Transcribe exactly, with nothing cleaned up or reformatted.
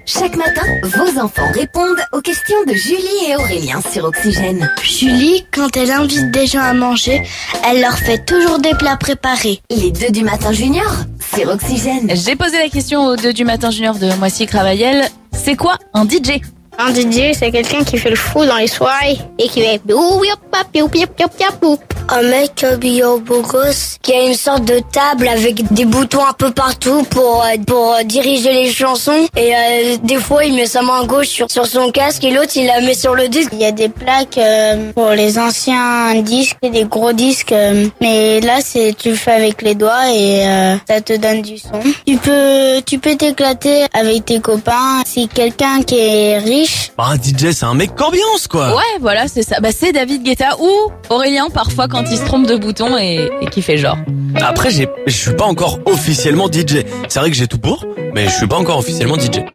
Chaque matin, vos enfants répondent aux questions de Julie et Aurélien sur Oxygène. Julie, quand elle invite des gens à manger, elle leur fait toujours des plats préparés. Les deux du matin junior sur Oxygène. J'ai posé la question aux deux du matin junior de Moissy-Cravayel. C'est quoi un D J? Un D J, c'est quelqu'un qui fait le fou dans les soirées et qui fait Un mec habillé au beau gosse qui a une sorte de table avec des boutons un peu partout pour euh, pour euh, diriger les chansons et euh, des fois il met sa main gauche sur, sur son casque et l'autre il la met sur le disque. Il y a des plaques euh, pour les anciens disques et des gros disques, euh, mais là c'est tu le fais avec les doigts et euh, ça te donne du son. Tu peux tu peux t'éclater avec tes copains. Si quelqu'un qui est riche, Bah, un D J, c'est un mec qu'ambiance, quoi. Ouais, voilà, c'est ça. Bah, c'est David Guetta ou Aurélien, parfois, quand il se trompe de bouton et, et qui fait genre. Après, j'ai, je suis pas encore officiellement D J. C'est vrai que j'ai tout pour, mais je suis pas encore officiellement D J.